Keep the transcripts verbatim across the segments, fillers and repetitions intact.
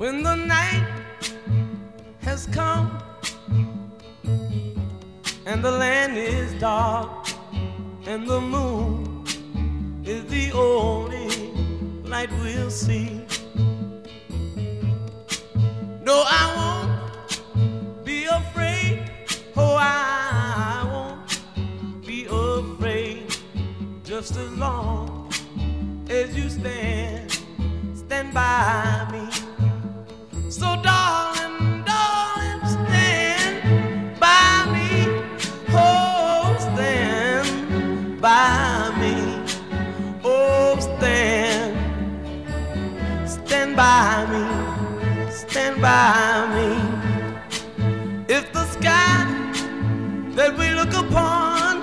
When the night has come and the land is dark and the moon is the only light we'll see. No, I won't be afraid. Oh, I won't be afraid. Just as long as you stand, stand by me. So darling, darling, stand by me. Oh, stand by me. Oh, stand, stand by me, stand by me. If the sky that we look upon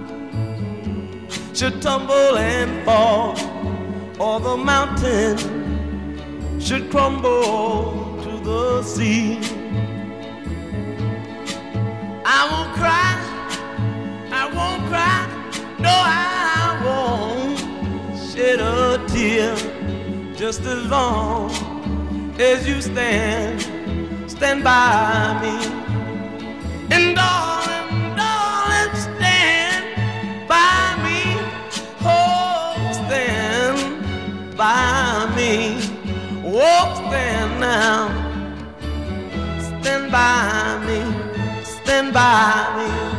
should tumble and fall, or the mountain should crumble to the sea, I won't cry, I won't cry, no, I won't shed a tear. Just as long as you stand, stand by me. And darling, darling, stand by me. Oh, stand by me. Oh, stand now. Stand by me. Stand by me.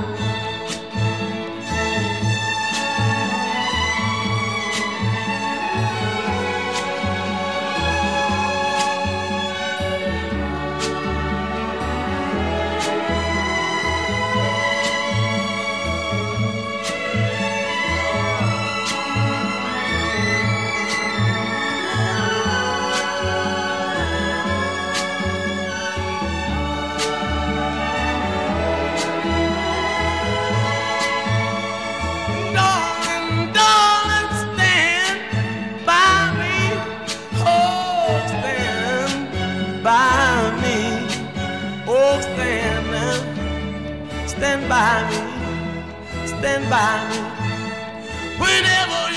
Stand by me, stand by me, whenever